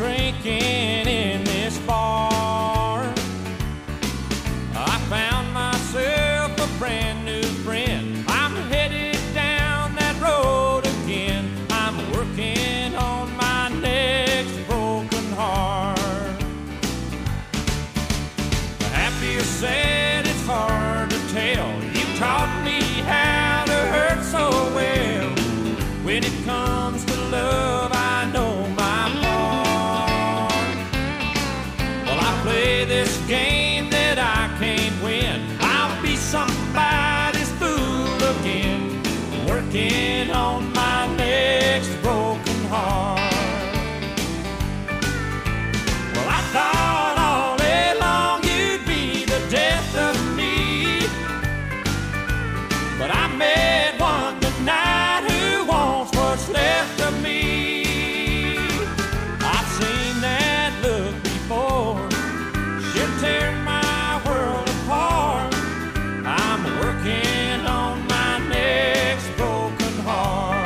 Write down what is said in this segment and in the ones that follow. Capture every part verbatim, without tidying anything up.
drinking in this bar. I found myself a brand new friend. I'm headed down that road again. I'm working on my next broken heart. Happy or sad, it's hard to tell. You taught me how to hurt so well. When it comes to love, I know my part. Well, I play this game that I can't win. I'll be somebody's fool again, working on my next broken heart. Well, I thought all day long you'd be the death of me, but I met one tonight who wants what's left of me. I've seen that look before. She'll tear my world apart. I'm working on my next broken heart.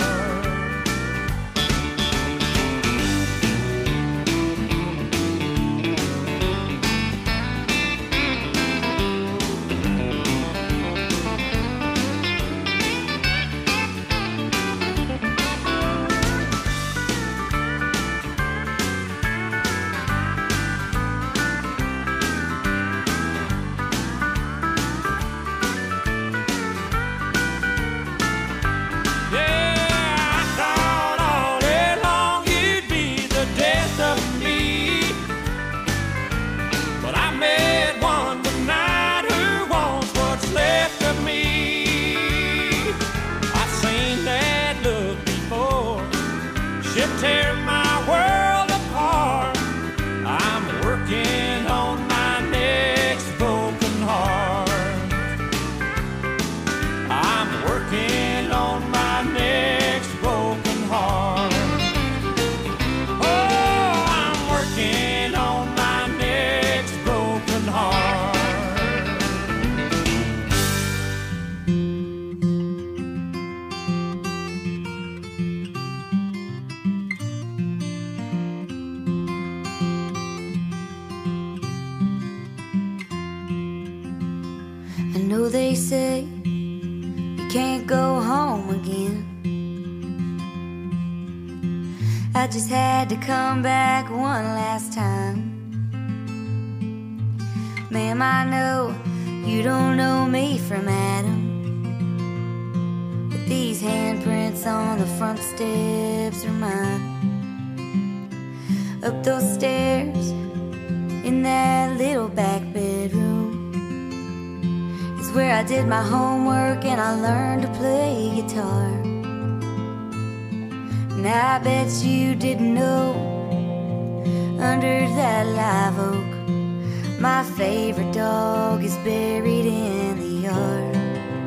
Tear my world apart. I'm working on my next broken heart. I'm working on my next broken heart. Oh, I'm working on my next broken heart. I know they say you can't go home again. I just had to come back one last time. Ma'am, I know you don't know me from Adam, but these handprints on the front steps are mine. Up those stairs in that little back bedroom is where I did my homework and I learned to play guitar. And I bet you didn't know, under that live oak, my favorite dog is buried in the yard.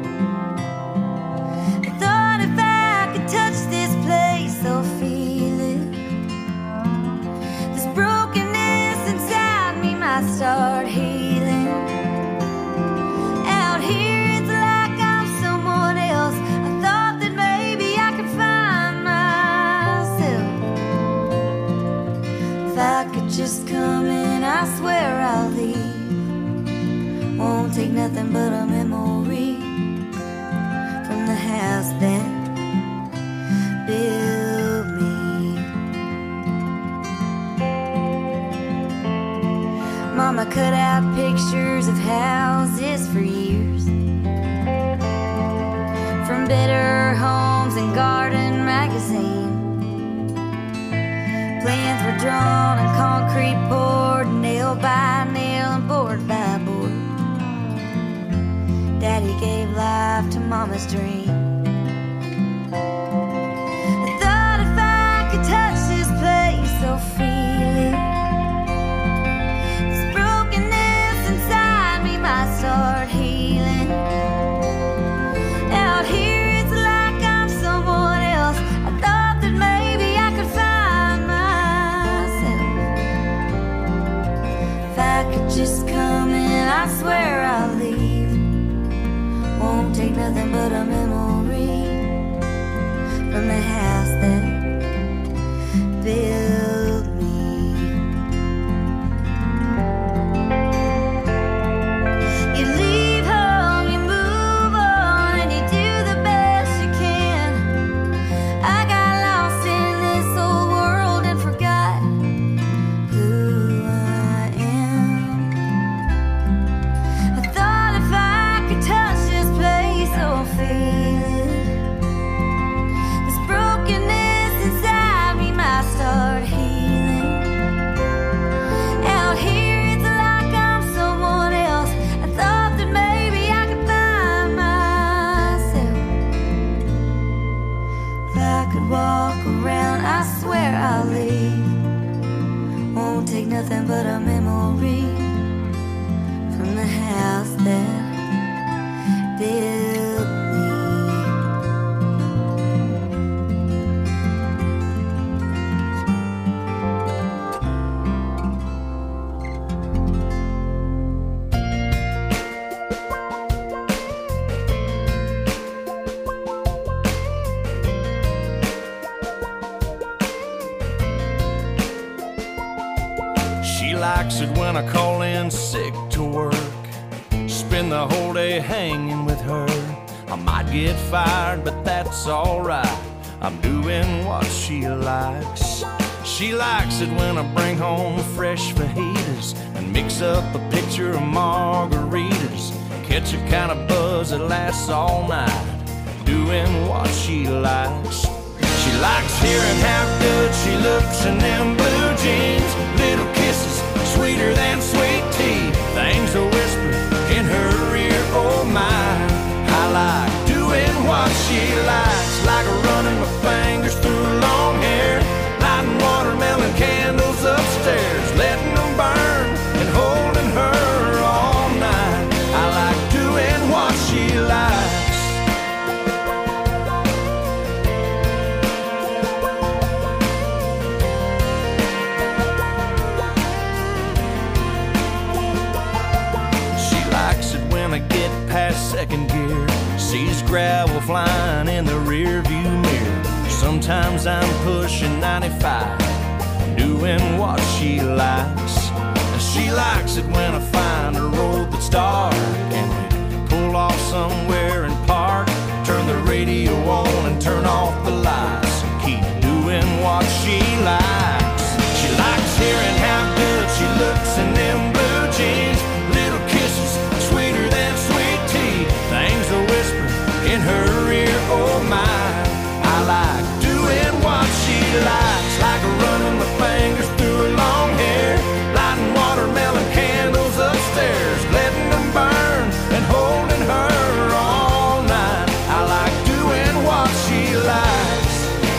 I thought if I could touch this place or feel it, this brokenness inside me might start healing. Out here it's like I'm someone else. I thought that maybe I could find myself. If I could just come in, I swear I'll leave. Won't take nothing but a memory from the house that built me. Mama cut out pictures of houses for years, from Better Homes and Garden magazine. Plans were drawn and concrete poured, nail by nail and board by board. Daddy gave life to Mama's dream. I thought if I could touch this place or feel it, this brokenness inside me might start healing. Out here it's like I'm someone else. I thought that maybe I could find myself. If I could just come in, I swear I'll leave. Won't take nothing but a memory from the house that built me. take nothing but a memory from the house that built me. She likes it when I call in sick to work, spend the whole day hanging with her. I might get fired, but that's alright, I'm doing what she likes. She likes it when I bring home fresh fajitas and mix up a pitcher of margaritas, catch a kind of buzz that lasts all night, doing what she likes. She likes hearing how good she looks in them blue jeans, little kisses sweeter than sweet tea, things a whisper in her ear, oh my. I like doing what she likes, like running my fingers through long hair, lighting watermelon candles upstairs, letting them burn and holding her all night. I like doing what she likes. Past second gear, sees gravel flying in the rear view mirror. Sometimes I'm pushing ninety-five, doing what she likes. And she likes it when I find a road that's dark and we pull off somewhere and park, turn the radio on and turn off the lights and keep doing what she likes. She likes hearing how good she looks in them blue jeans, little kisses sweeter than sweet tea, things a whisper in her ear, oh my. I like doing what she likes, like running my fingers through her long hair, lighting watermelon candles upstairs, letting them burn and holding her all night. I like doing what she likes.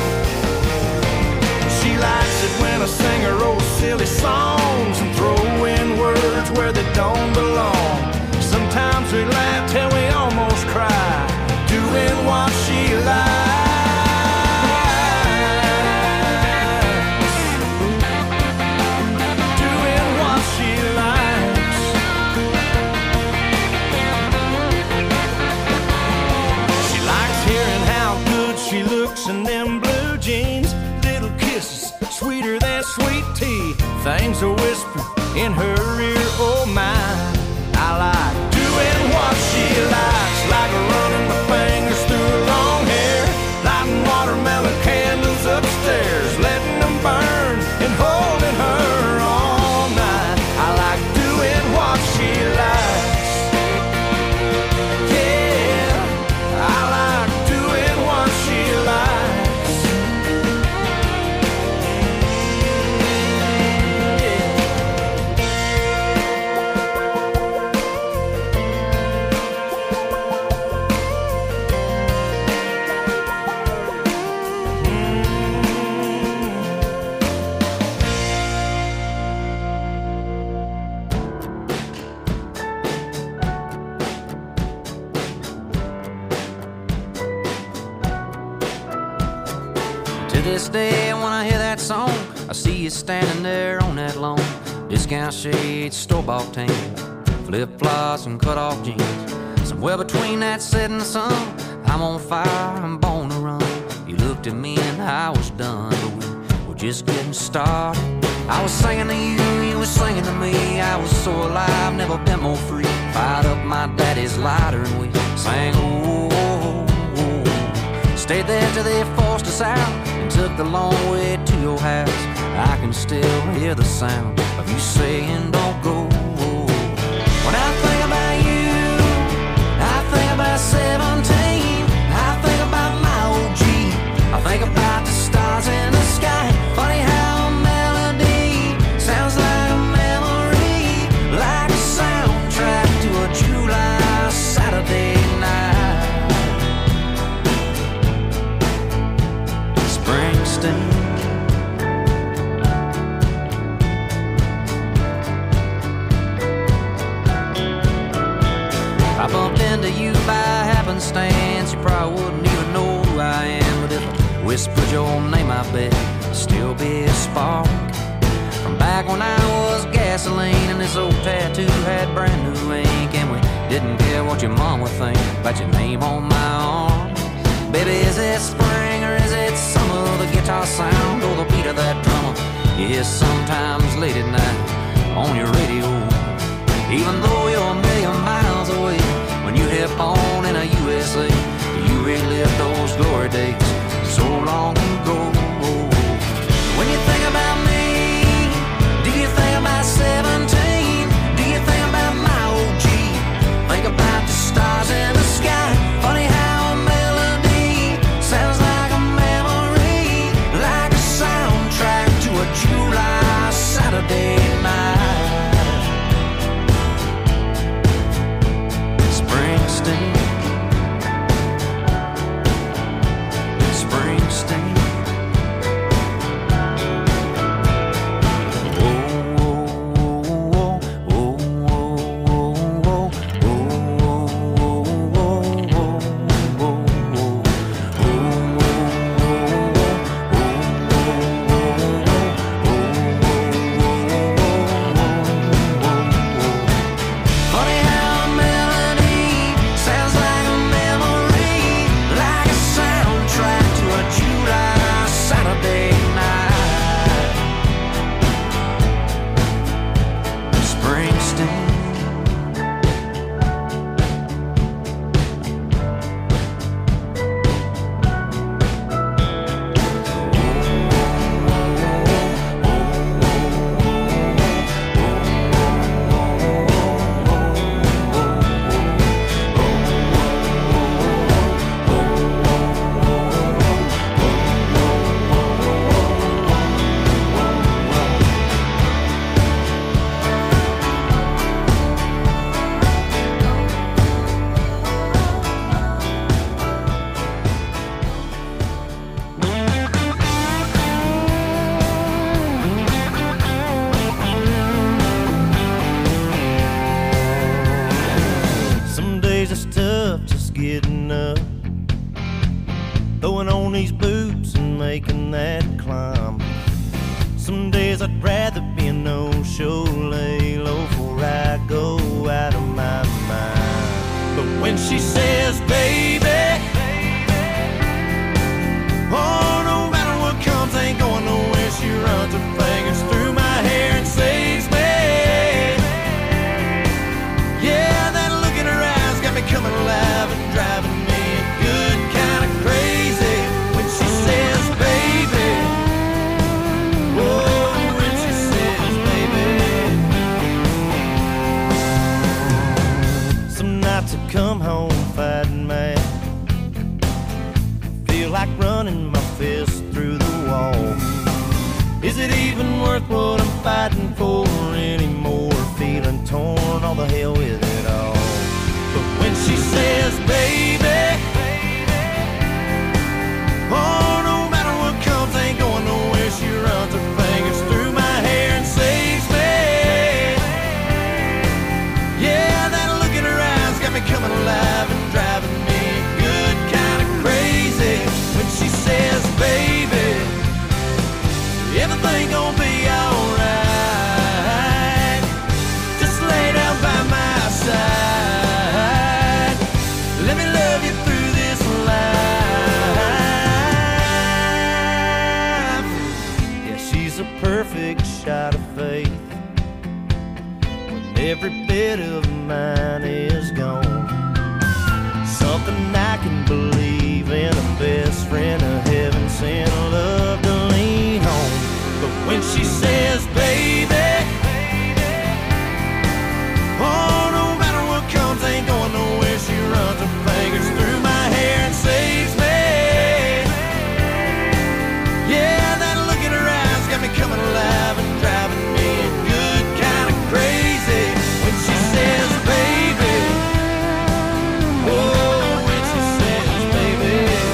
She likes it when I sing her old silly songs and throw in words where they don't belong. Sometimes we laugh till we almost cry, doing what she likes. Doing what she likes. She likes hearing how good she looks in them blue jeans, little kisses sweeter than sweet tea, things a whisper in her ear, oh my. I like doing what she likes, like running my fingers through her long hair, lighting watermelon candles upstairs, letting them burn and holding her all night. I like doing what she likes. Yeah, I like doing what she likes. To this day, when I hear that song, I see you standing there on that lawn. Discount shades, store-bought tan, flip-flops and cut-off jeans. Somewhere between that setting sun, I'm on fire, I'm born to run. You looked at me and I was done, but we were just getting started. I was singing to you, you were singing to me. I was so alive, never been more free. Fired up my daddy's lighter and we sang, oh, oh, oh. Stayed there till they forced us out and took the long way to your house. I can still hear the sound of you saying don't go. When I think about you, I think about seventeen. I think about my old Jeep. I think about the stars in the sky. Funny how a melody sounds like a memory, like a soundtrack to a July Saturday night. Springsteen. I bumped into you by happenstance, you probably wouldn't even know who I am. But if I whispered your name, I bet it'd still be a spark from back when I was gasoline and this old tattoo had brand new ink, and we didn't care what your mom would think about your name on my arm. Baby, is it spring or is it summer? The guitar sound or the beat of that drummer you hear sometimes late at night on your radio. Even though you're a million miles away, when you hit on in a U S A, you relive those glory days so long ago. When you think about me, do you think about seventeen? Do you think about my O G? Think about the stars in the sky. Funny how a melody sounds like a memory, like a soundtrack to a July Saturday night. Springsteen, Springsteen.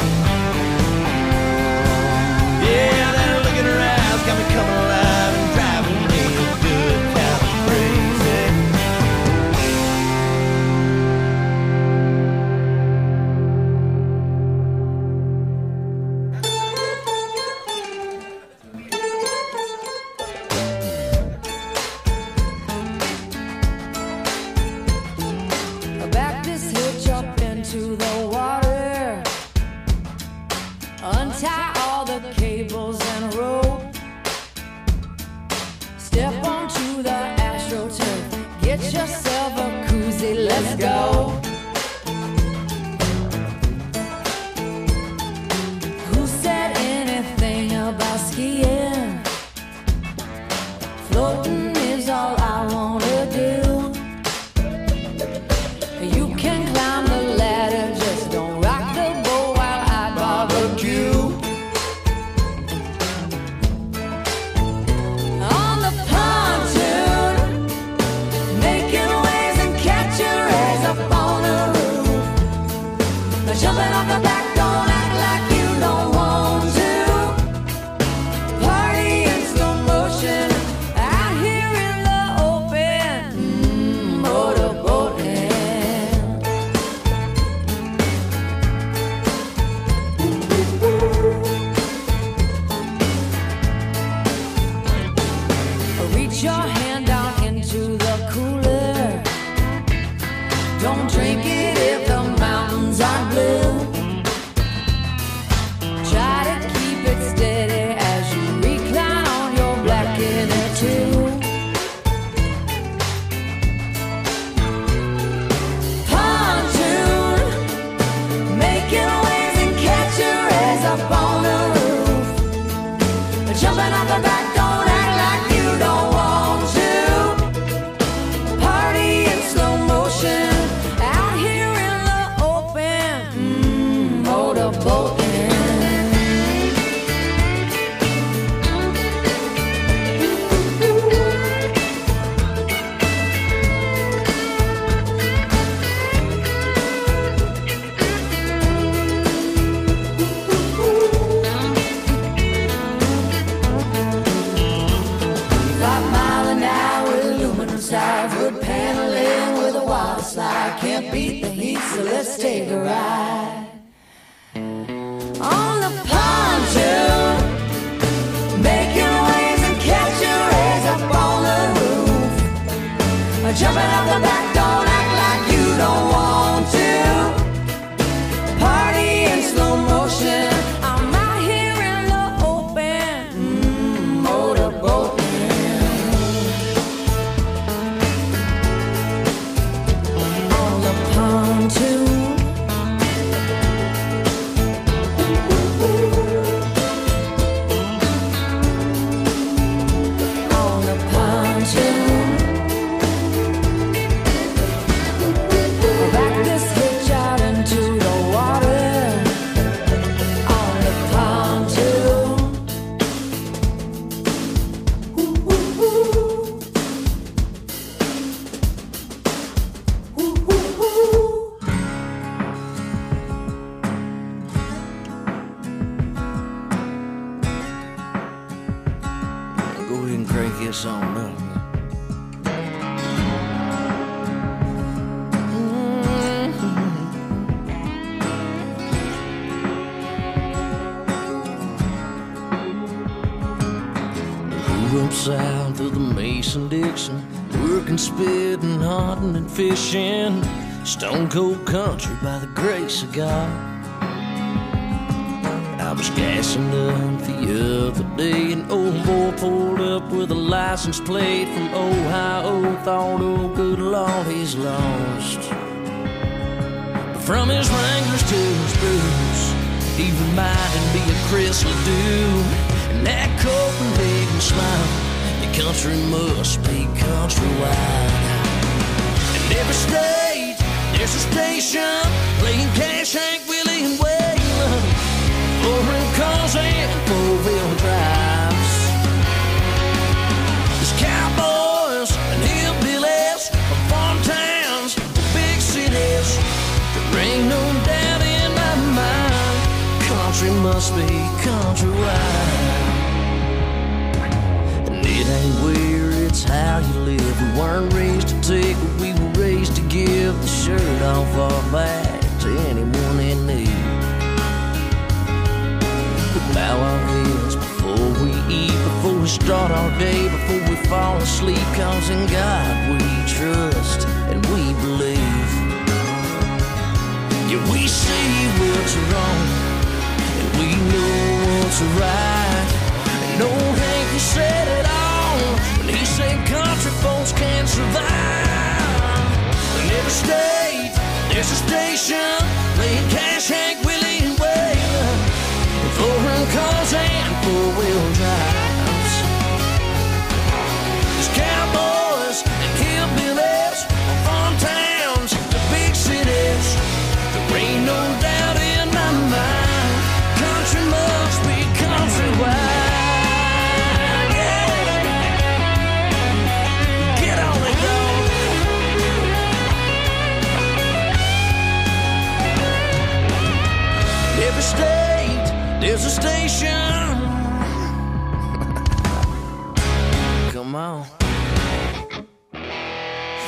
Yeah, that look in her eyes got me coming alive and driving. Step onto the AstroTurf, get yourself a koozie, let's go. Who said anything about skiing? Floating is all I wanna do. You can climb the ladder, just don't rock the boat while I barbecue. On the pontoon, making waves and catching rays up on the roof. Jumping off the back, don't act like you don't want to. Party in slow motion, out here in the open, mm, motorboating. Reach your hand down into the cooler. Don't drink it if the mountains are blue. Try to keep it steady as you recline on your black inner tube. Pontoon, making waves and catching rays up on the roof. Jumping off the back, don't act like you don't want to. Party in slow motion, out here in the open, mm, motorboating. Five mile an hour, aluminum sides, wood paneling with a water slide. Can't beat the heat, so let's take a ride. On the pontoon, making waves and catching rays up on the roof. Jumping off the back, don't act like you don't want to. Party in slow motion, I'm out here in the open, mm, motorboating. On the pontoon, on the pontoon. Back this hitch out into the water. On the pontoon. Ooh, ooh, ooh. Ooh, ooh, ooh. Go ahead and crank this on up. Grew up south of the Mason-Dixon, working, spitting, hunting, and fishing. Stone cold country by the grace of God. I was gassing up the other day, an old boy pulled up with a license plate from Ohio. Thought, oh good Lord, he's lost. But from his Wranglers to his boots, he reminded me of Chris Ledoux. And that Copenhagen smile, the country must be countrywide. In every state, there's a station playing Cash, Hank, Willie, and Waylon. Foreign cars and four-wheel drives. There's cowboys and hillbillies from farm towns to big cities. There ain't no doubt in my mind, country must be countrywide. And it ain't where, it's how you live. We weren't raised to take, but we were raised to give the shirt off our back to anyone in need. We bow our heads before we eat, before we start our day, before we fall asleep. Cause in God we trust and we believe. Yeah, we see what's wrong and we know what's right. And old Hank, he said it all when he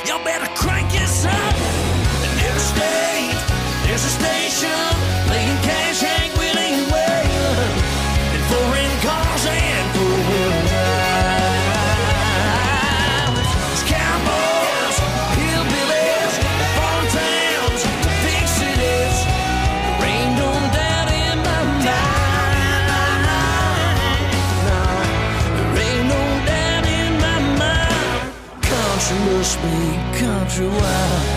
Y'all better crank this up. And every state, there's a station playing Cash, Hank, Willie, and Waylon, and foreign cars and four-wheel drives. There's cowboys, hillbillies, farm towns, big cities. There ain't no doubt in my mind. No, there ain't no doubt in my mind. Country must be countrywide.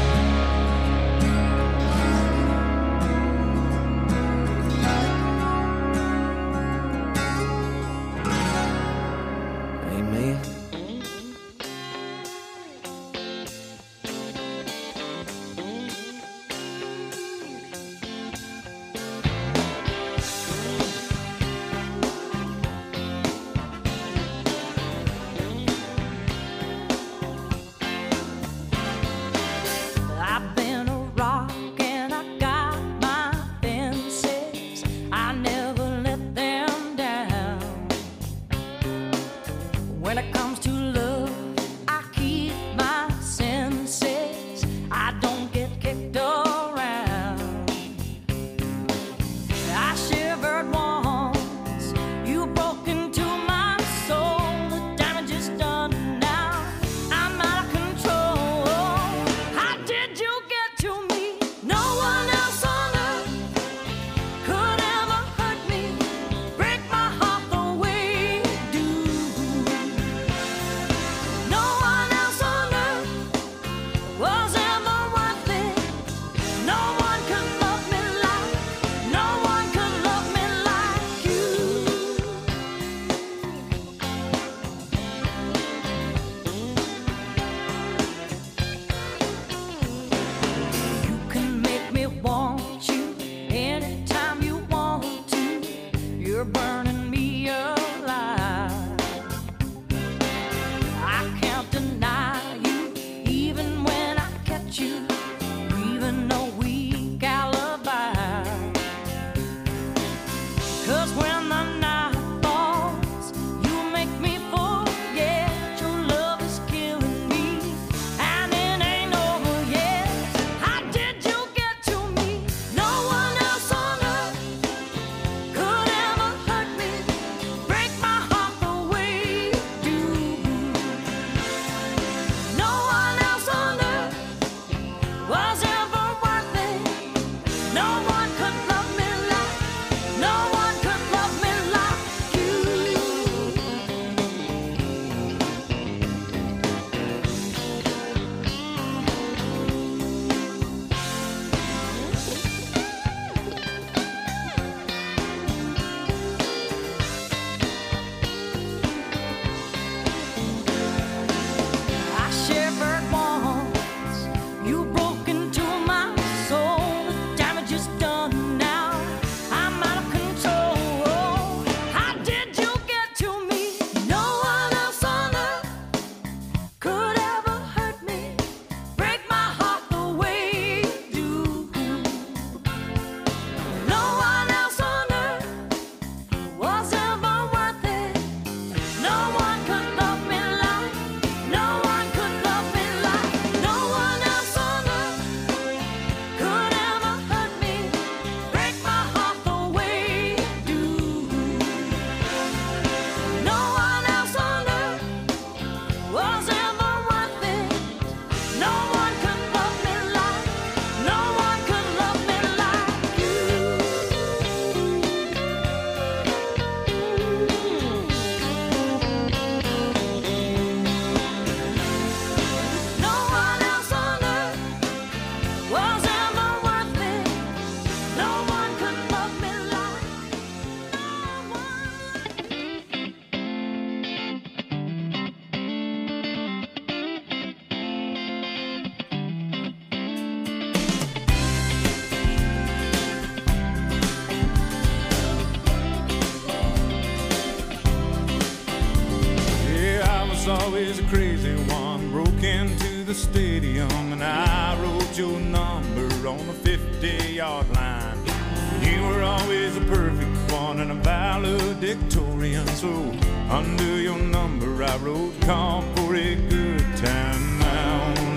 always a crazy one. Broke into the stadium and I wrote your number on the fifty-yard line. You were always a perfect one and a valedictorian. So under your number I wrote, "Call for a good time now."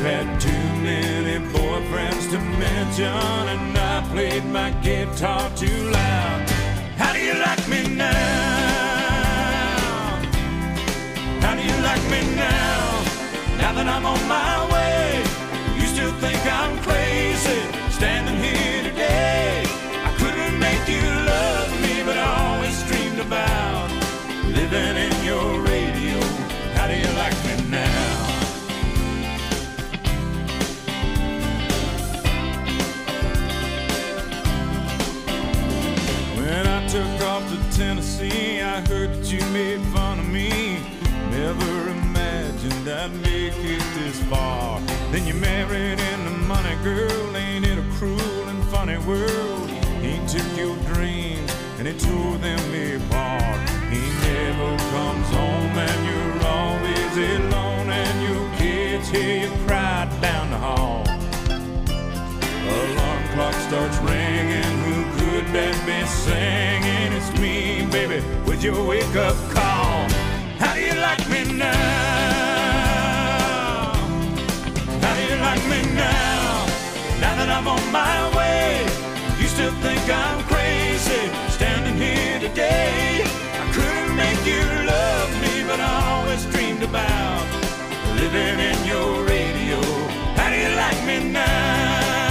had too many boyfriends to mention, and I played my guitar too loud. How do you like me now? How do you like me now? Now that I'm on my way, you still think I'm crazy, standing here today. I couldn't make you love me, but I always dreamed about living in your radio. How do you like me now? When I took off to Tennessee, I heard that you made fun of me. Never imagined I'd make it this far. Then you married into money, girl. Ain't it a cruel and funny world? He took your dreams and he tore them apart. He never comes home and you're always alone, and your kids hear you cry down the hall. Alarm clock starts ringing. Who could that be singing? It's me, baby, with your wake-up call. How do you like me now? How do you like me now? Now that I'm on my way, you still think I'm crazy, standing here today. I couldn't make you love me, but I always dreamed about living in your radio. How do you like me now?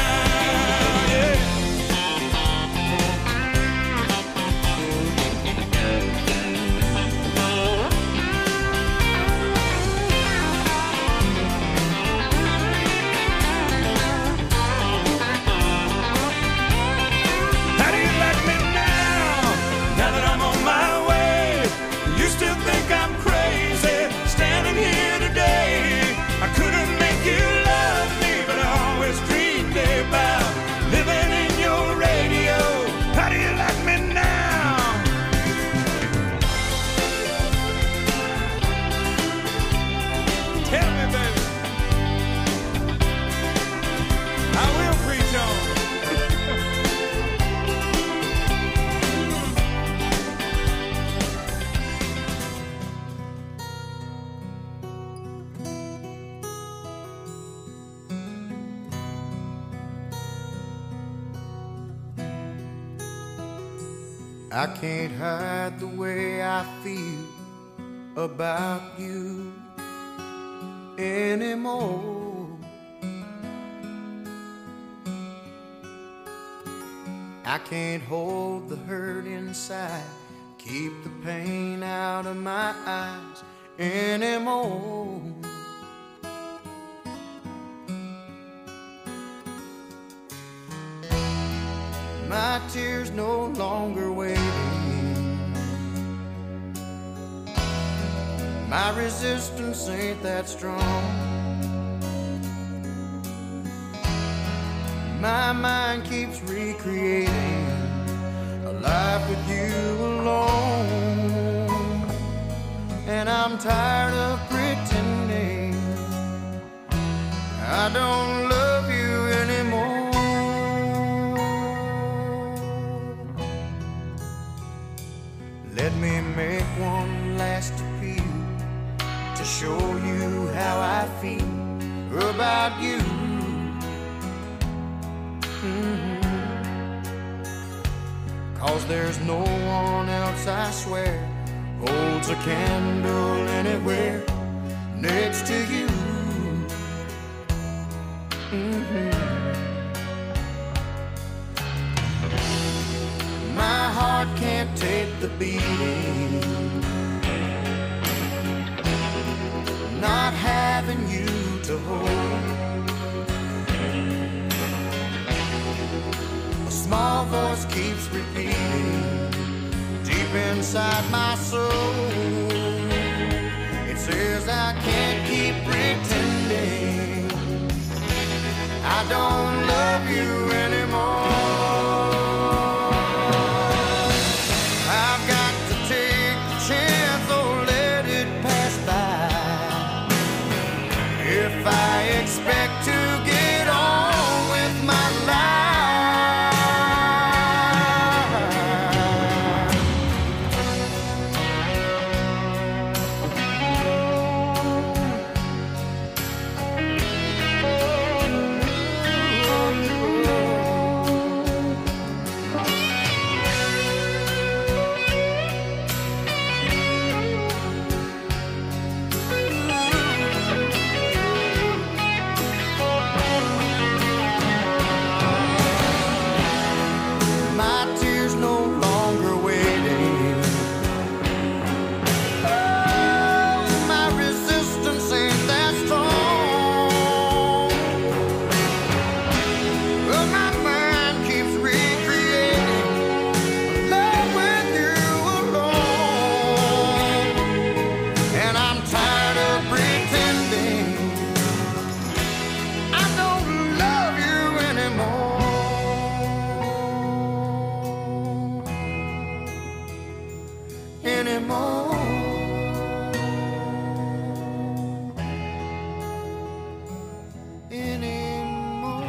I can't hide the way I feel about you anymore. I can't hold the hurt inside, keep the pain out of my eyes anymore. My tears no longer waiting. My resistance ain't that strong. My mind keeps recreating a life with you alone, and I'm tired of pretending I don't love you anymore. Let me make one last appeal to show you how I feel about you. Mm-hmm. 'Cause there's no one else, I swear, holds a candle anywhere next to you. Mm-hmm. My heart can't take the beating, not having you to hold. A small voice keeps repeating deep inside my soul. It says I can't keep pretending I don't love you anymore. I expect to get on with my life. anymore. Anymore.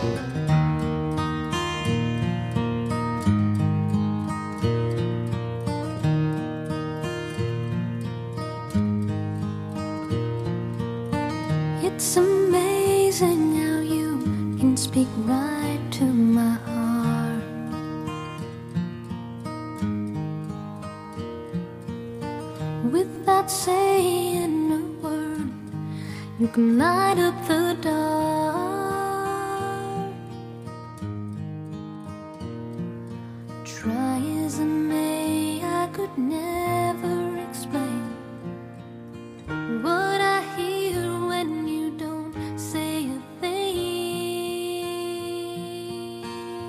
It's amazing how you can speak right to my heart. Without saying a word, you can light up the dark. Try as I may, I could never explain what I hear when you don't say a thing.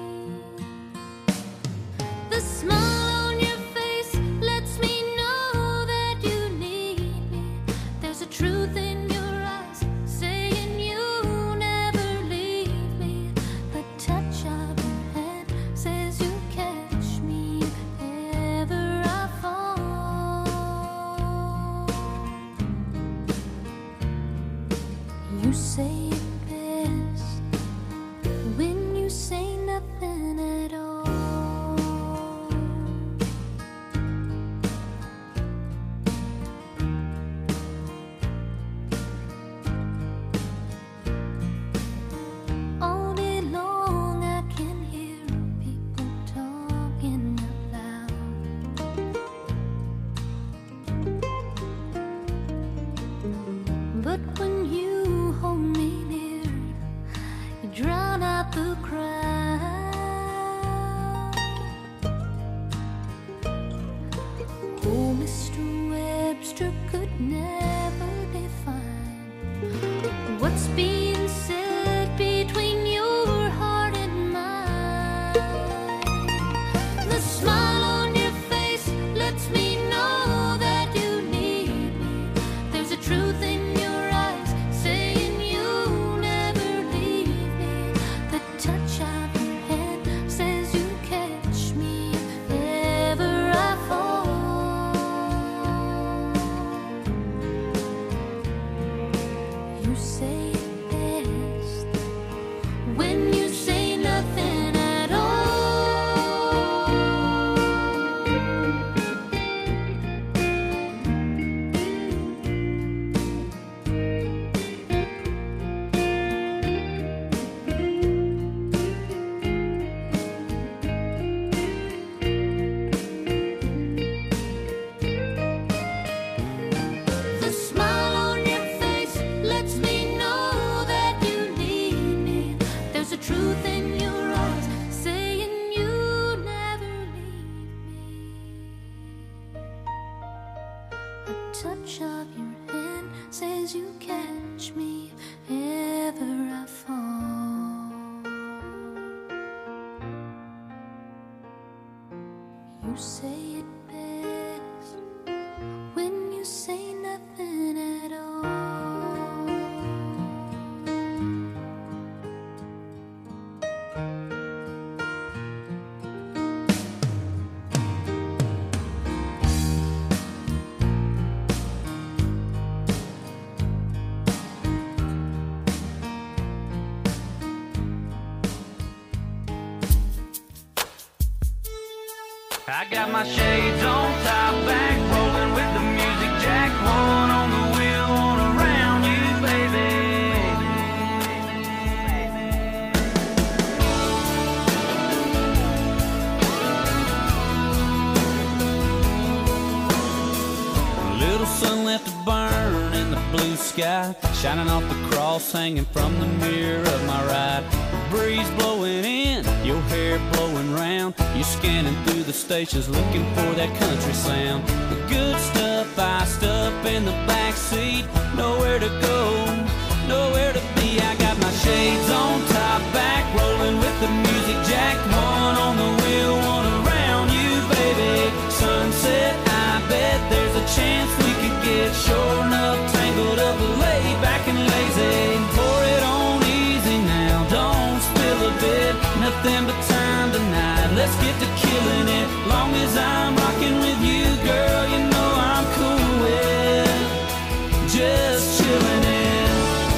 The smile on your face lets me know that you need me. There's a truth in your eyes saying you never leave me. The touch of your hand says you catch me if ever I fall. You say it best when you say nothing at all. All day long I can hear people talking out loud. But when you hold me near, you drown out the crowd. Oh, Mister Webster could never define what's being said between your heart and mine. The smile on your face lets me know that you need me. There's a truth in your eyes saying you never leave me. The touch of your hand says you catch me if ever I fall. You say it best when you say nothing at all. The smile on your face lets me know that you need me. There's a truth in your eyes saying you never leave me. A touch of your hand says you catch me if ever I fall. You say it best when you say nothing at all. I got my shades on, top back, rolling with the music jack, one on the wheel, one around you, baby. A little sun left to burn in the blue sky, shining off the cross hanging from the mirror of my ride. The breeze blowing in, your hair blowing round. You're scanning through the stations looking for that country sound. The good stuff iced up in the back seat. Nowhere to go, nowhere to be. I got my shades on, top back, rolling with the music jack, one on the wheel, one around you, baby. Sunset, I bet there's a chance we could get sure enough tangled up, laid back and lazy. Pour it on easy now, don't spill a bit, nothing but time tonight. Let's get to killing it. Long as I'm rocking with you, girl, you know I'm cool with just chilling it.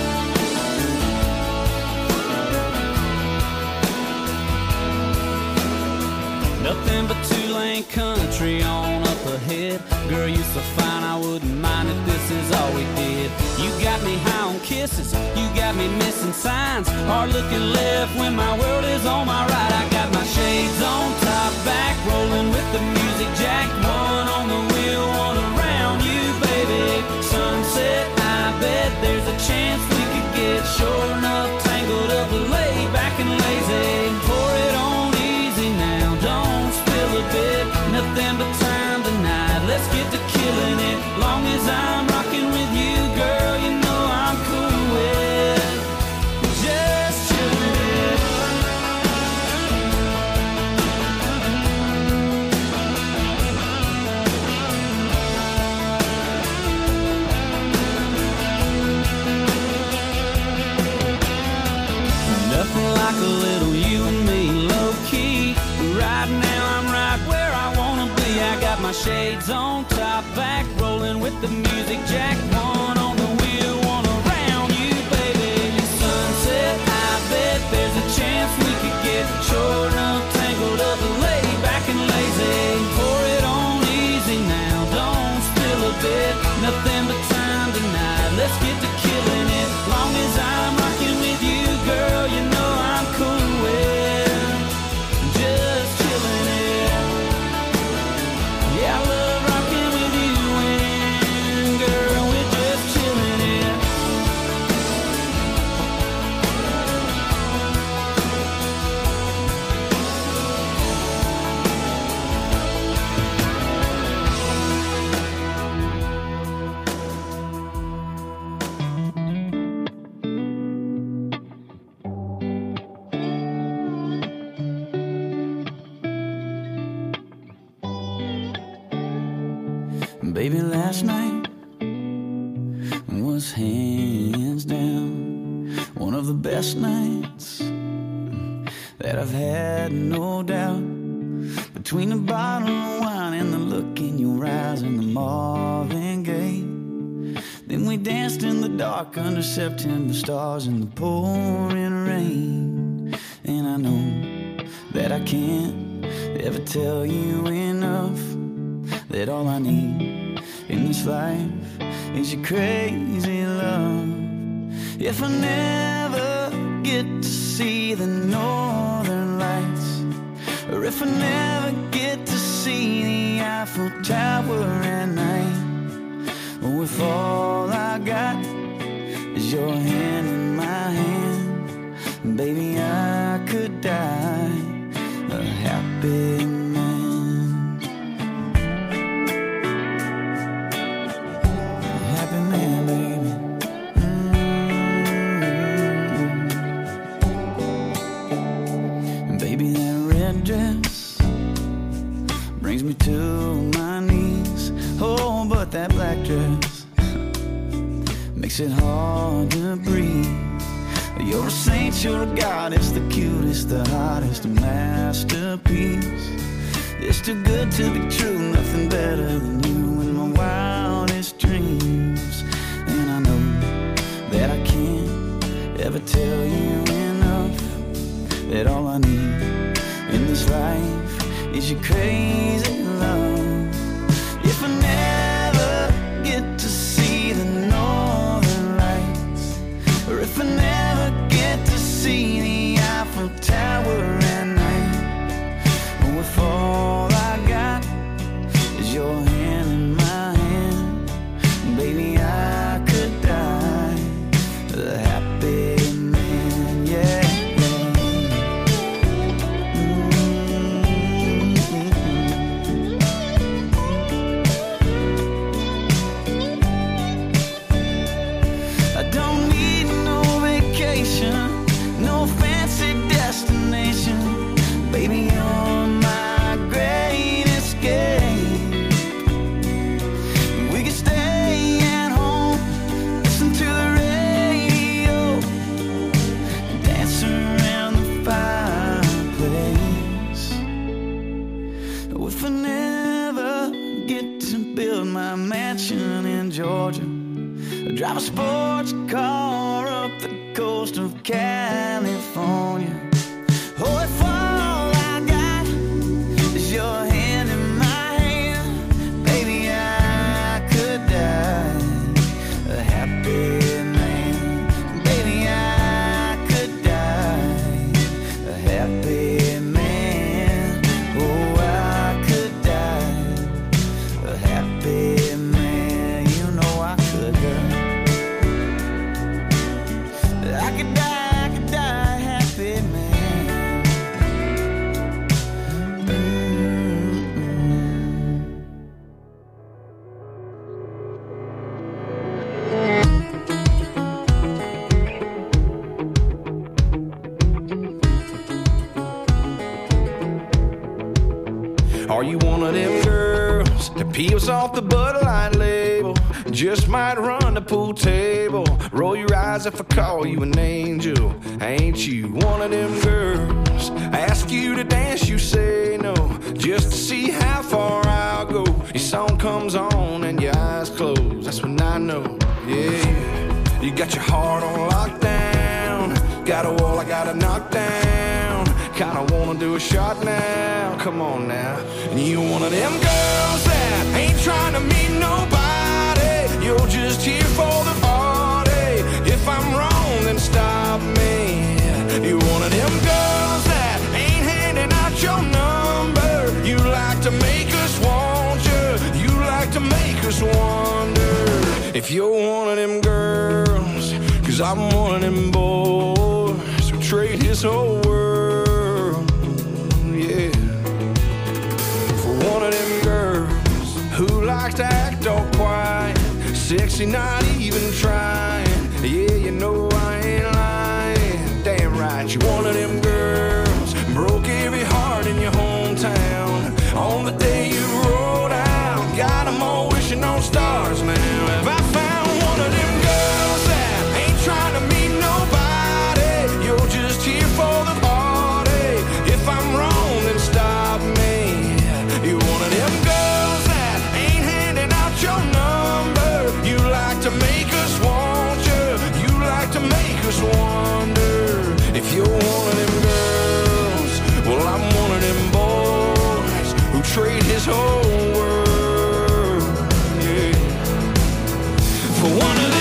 Nothing but two-lane country on up ahead. Girl, you so fine, I wouldn't mind if this is all we did. You got me high on kisses, you got me missing signs. Hard looking left when my world is on my right. I got my shades on, top back, rolling with the music jacked. One on the wheel, one around you, baby. Sunset, I bet there's a chance we could get sure enough tangled up, laid back and lazy. Pour it on easy now, don't spill a bit. Nothing but time tonight, let's get to killing it. Long as I'm rocking with you, girl, you know I'm cool with just chilling it. Nothing like a little you and me, low-key. Right now I'm right where I wanna be. I got my shades on, top back, rolling with the music jack. One on the wheel, one around you, baby. Sunset, I bet there's a chance we could get short enough, tangled up, laid back and lazy. Pour it on easy now, don't spill a bit. Nothing but time tonight, let's get to killing it. Long as I'm rocking with you, girl, you know I'm cool with just chilling it. Yeah, I love rocking with you, and girl, we're just chilling it. Baby, last night was hands down one of the best nights that I've had, no doubt. Between the bottle of wine and the look in your eyes and the Marvin Gaye, then we danced in the dark under September stars in the pouring rain. And I know that I can't ever tell you enough that all I need in this life is your crazy love. If I never get to see the northern lights, or if I never get to see the Eiffel Tower at night, or if all I got is your hand in my hand, baby, I could die a happy man. To my knees, oh, but that black dress makes it hard to breathe. You're a saint, you're a goddess, the cutest, the hottest, a masterpiece. It's too good to be true, nothing better than you in my wildest dreams. And I know that I can't ever tell you enough that all I need in this life is your crazy love. If I never get to see the northern lights, or if I never get to see the Eiffel Tower at night, or if all I got is your hand in my hand, baby, I could die a happy man, yeah. my mansion in Georgia. I drive a sports car up the coast of California. Oh, if all I got is your hand in my hand, baby, I could die a happy man. Baby, I could die a happy man. Oh, I could die a happy man. You know I could die. I could die, I could die happy man. Are you one of them girls that peels off the Bud Light label? Just might run the pool table. Roll your eyes if I call you an angel. Ain't you one of them girls? Ask you to dance, you say no, just to see how far I'll go. Your song comes on and your eyes close. That's when I know, yeah. You got your heart on lockdown. Got a wall I gotta knock down. Kinda wanna do a shot now. Come on now. And you one of them girls that ain't trying to meet nobody. You're just here for the party. If I'm wrong, then stop me. You one of them girls that ain't handing out your number. You like to make us want you. You like to make us wonder if you're one of them girls. Cause I'm one of them boys who trade his whole world, yeah, for one of them girls who likes to act all quiet, sexy, not even trying. Yeah, you know I ain't lying. Damn right, you one of them girls broke every heart in your hometown. On the day you rolled out, got them all wishing on stars now. Have I found one of them girls that ain't trying to meet nobody? You're just here for the party. If I'm wrong, then stop me. You're one of them girls that ain't handing out your number. You like to make us want you. You like to make us wonder if you're one of them girls. Well, I'm one of them boys who trade his whole world, yeah, for one of them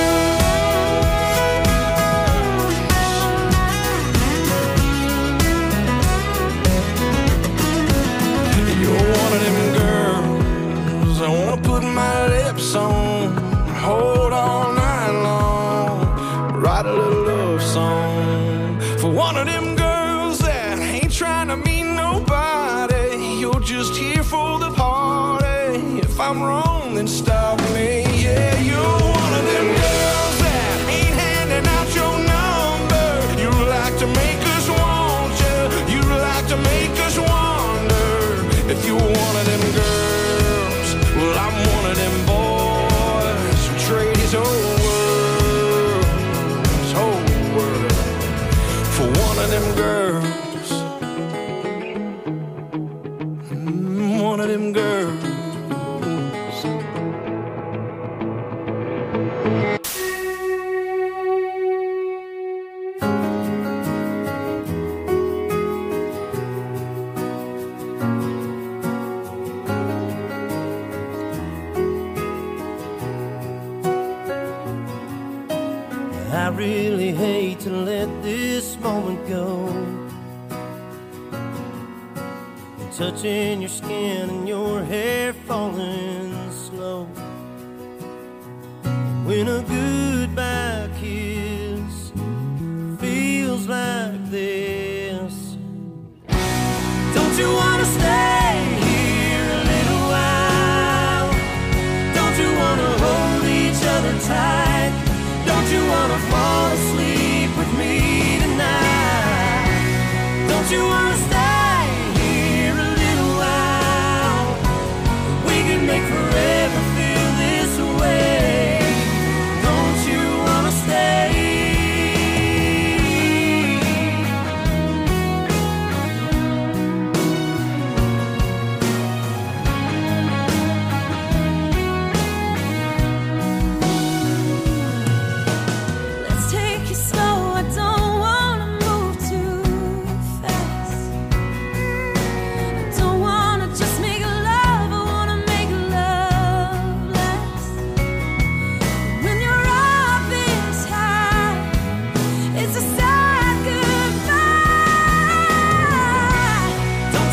my lips on, hold all night long, write a little love song for one of them girls that ain't trying to meet nobody. You're just here for the party. If I'm wrong, then stop me. Yeah, you're one of them girls that ain't handing out your number. You like to make us want you. You like to make us wonder if you're one of them girls. Well, I'm one of them boys who trade his whole world, his whole world, for one of them girls. Mm, one of them girls. I really hate to let this moment go. Touching your skin and your hair falling slow. When a goodbye kiss feels like this. Don't you wanna stay here a little while? Don't you wanna hold each other tight? Don't you wanna fall asleep with me tonight? Don't you wanna stay here a little while? We can make forever feel this way. Don't you wanna stay?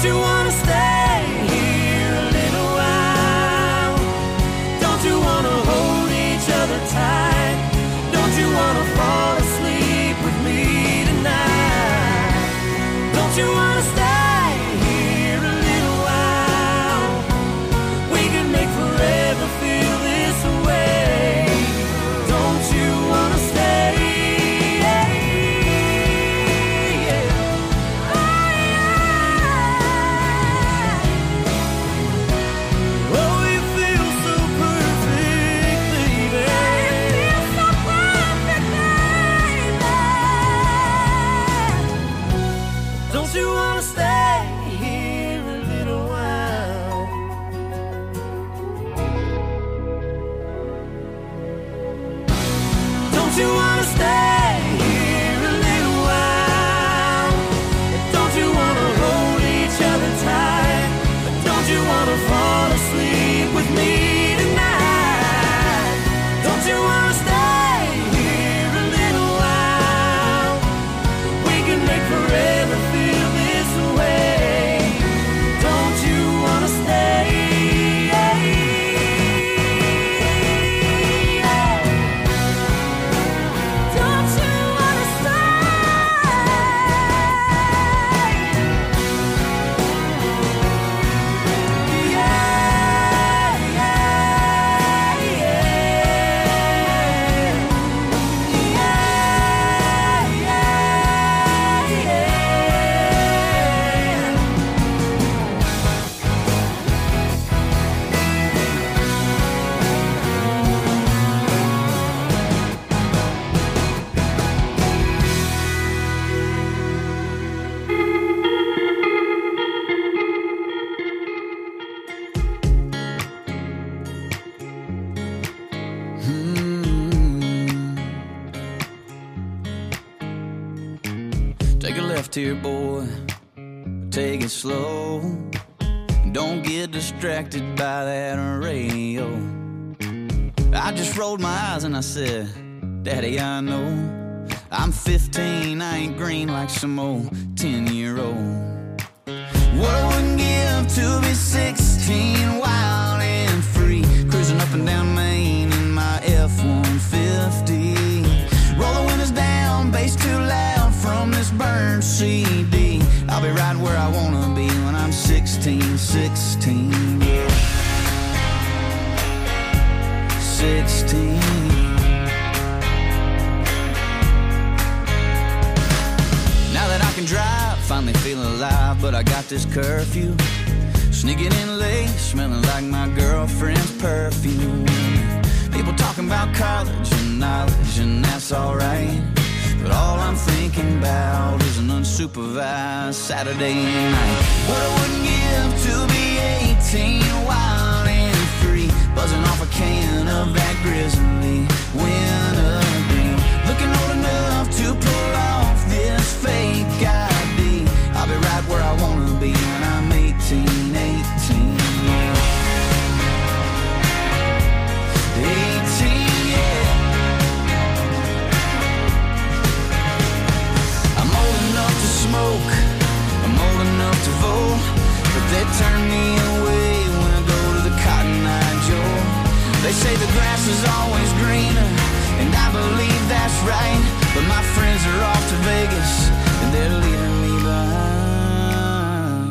you wanna stay here a little while? Don't you wanna hold each other tight? Don't you wanna fall asleep with me tonight? Don't you wanna stay here a little while? We can make forever feel this way. Don't you wanna stay? You wanna stay here a little while? Don't you wanna stay here a little while? Don't you wanna hold each other tight? Don't you wanna fall asleep with me tonight? Don't you wanna stay here a little while? We can make forever feel here, boy, take it slow. Don't get distracted by that radio. I just rolled my eyes and I said, Daddy, I know I'm fifteen, I ain't green like some old ten-year-old. What I wouldn't give to be sixteen, wild and free, cruising up and down Main in my F one fifty. Roll the windows down, bass too loud from this burned C D. I'll be right where I wanna be when I'm sixteen, sixteen, yeah. sixteen. Now that I can drive, finally feeling alive, but I got this curfew. Sneaking in late, smelling like my girlfriend's perfume. People talking about college and knowledge, and that's alright. But all I'm thinking about is an unsupervised Saturday night. What I wouldn't give to be eighteen, wild and free, buzzing off a can of that grizzly wintergreen. Looking old enough to pull off this fake I D. I'll be right where I wanna be when I'm eighteen, eighteen, yeah. eighteen, yeah. I'm old enough to smoke, I'm old enough to vote, but they turn me away when I go to the Cotton Eye Joe. They say the grass is always greener, and I believe that's right, but my friends are off to Vegas, and they're leaving me behind.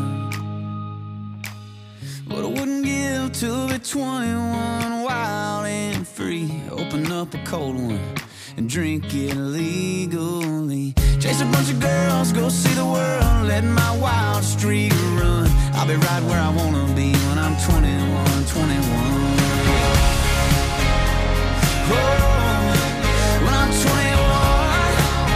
What I wouldn't give to be twenty-one, wild and free, open up a cold one and drink it legally. Chase a bunch of girls, go see the world, let my wild streak run. I'll be right where I wanna be when I'm twenty-one, twenty-one. Oh, when I'm twenty-one,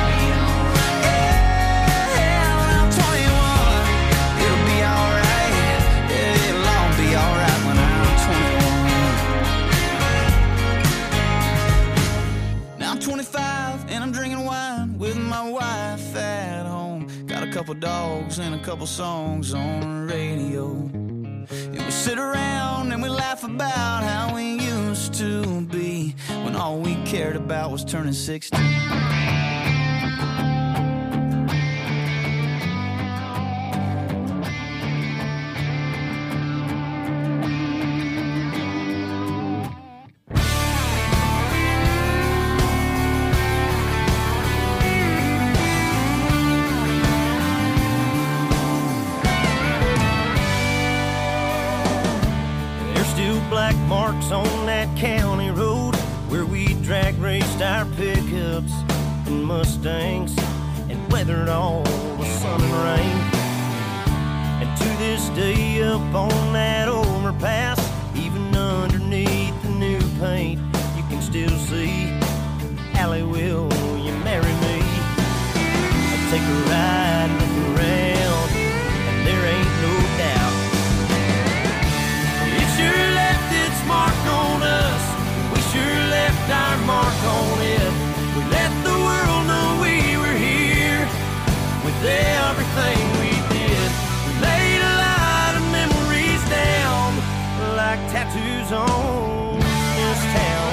yeah, when I'm twenty-one, it'll be alright, yeah, it'll all be alright when I'm twenty-one. Now I'm twenty-five and I'm drinking wine with my wife at home. Got a couple dogs and a couple songs on the radio. And we sit around and we laugh about how we used to be, when all we cared about was turning sixteen. marks on that county road where we drag raced our pickups and Mustangs and weathered all the sun and rain. And to this day up on that overpass, even underneath the new paint, you can still see Allie, will you marry me? I'll take a ride, look around, and there ain't no doubt it sure left its mark on us. We sure left our mark on it. We let the world know we were here with everything we did. We laid a lot of memories down like tattoos on this town.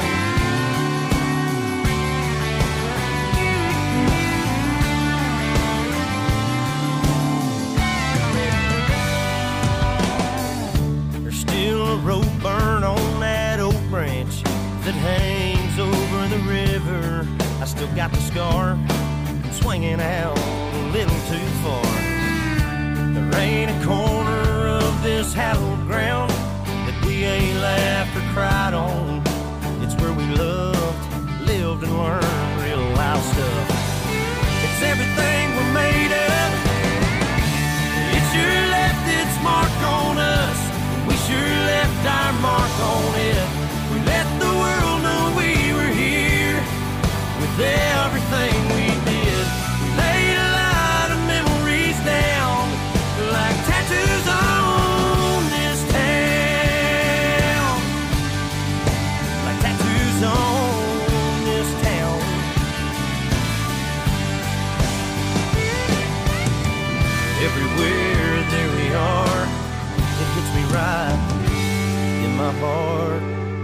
There's still a rope burn on that oak branch that hangs over the river. I still got the scar from swinging out a little too far. There ain't a corner of this hallowed ground that we ain't laughed or cried on. It's where we loved, lived, and learned real wild stuff. It's everything we're made of. It sure left its mark on us. We sure left our mark on it. We let the world know we were here with everything we did. We laid a lot of memories down like tattoos on this town. Like tattoos on this town. Everywhere there we are, it hits me right in my heart.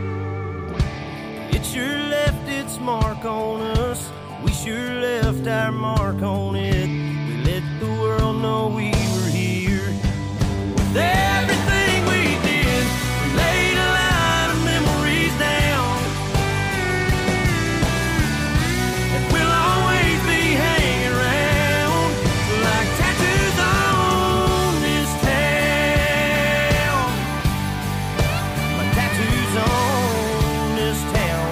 It sure left its mark on us. We sure left our mark on it. We let the world know we were here with everything we did. We laid a lot of memories down, and we'll always be hanging around like tattoos on this town. Like tattoos on this town.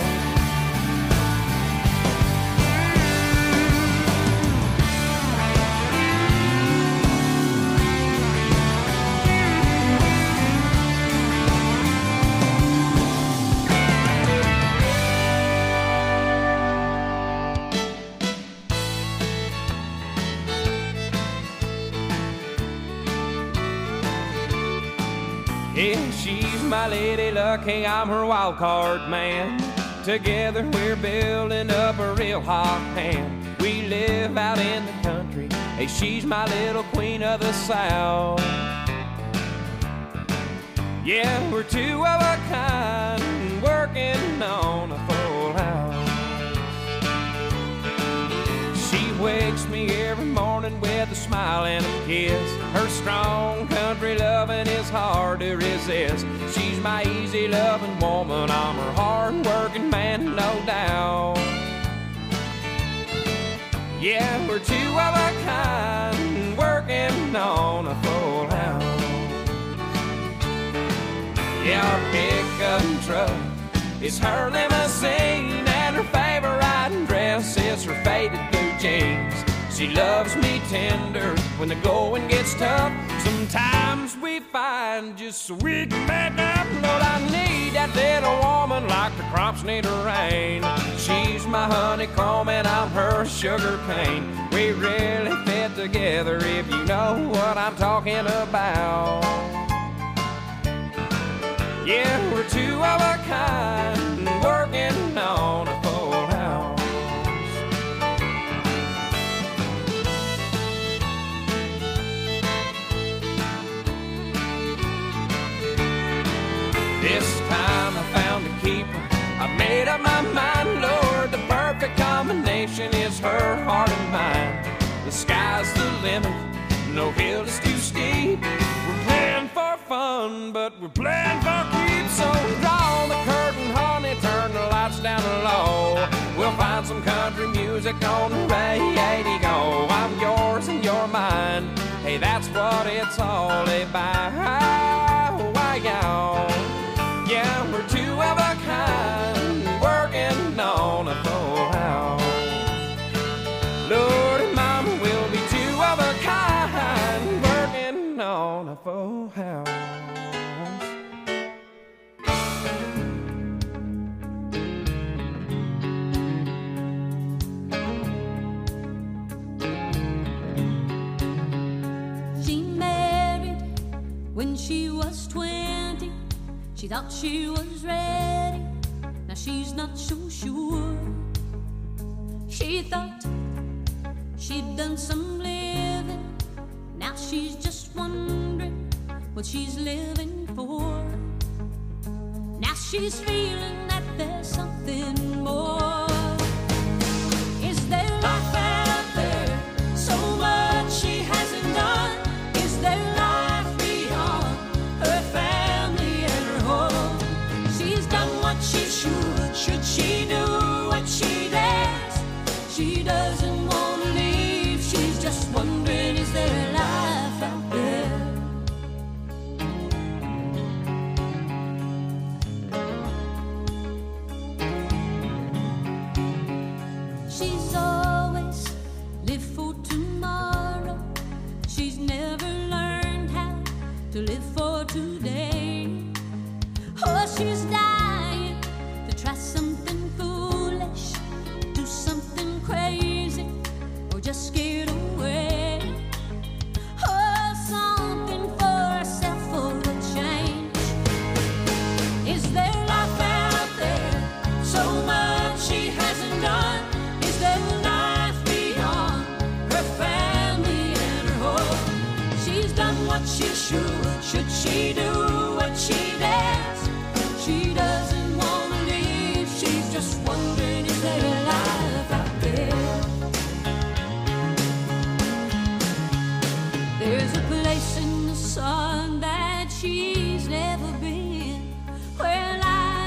Yeah, she's my lady luck, hey, I'm her wild card man. Together we're building up a real hot hand. We live out in the country, hey, she's my little queen of the South. Yeah, we're two of a kind, working on a full house. She wakes me every morning with a smile and a kiss. Her strong country loving is hard to resist. She's my easy loving woman, I'm her hard working man, no doubt. Yeah, we're two of a kind, working on a full house. Yeah, our pickup truck is her limousine, and her favorite riding dress is her faded blue jeans. She loves me tender when the going gets tough. Sometimes we find just so we can back up. Lord, I need that little woman like the crops need a rain. She's my honeycomb and I'm her sugar cane. We really fit together if you know what I'm talking about. Yeah, we're two of a kind, working on a full house. This time I found a keeper, I made up my mind, Lord, the perfect combination is her heart and mine. The sky's the limit, no hill is too steep. We're playing for fun, but we're playing for keeps. So draw the curtain, honey, turn the lights down low. We'll find some country music on the radio. I'm yours and you're mine, hey, that's what it's all about. Why, y'all? Yeah, we're two pounds. She married when she was twenty. She thought she was ready. Now she's not so sure. She thought she'd done some living. Now she's just wondering what she's living for. Now she's feeling that there's something more. Is there life out there? So much she hasn't done. Is there life beyond her family and her home? She's done what she should. Should she do what she dares? She doesn't want to leave. She's just wondering, is there life out there? She's always lived for tomorrow. She's never learned how to live for today. Oh, she's dying to try something foolish, do something crazy, or just get away. Oh, something for herself for a change. Is there life out there? So much she hasn't done. Is there life beyond her family and her home? She's done what she should. Should she do what she dares? She doesn't want to leave. She's just wondering, is there life out there? There's a place in the sun that she's never been.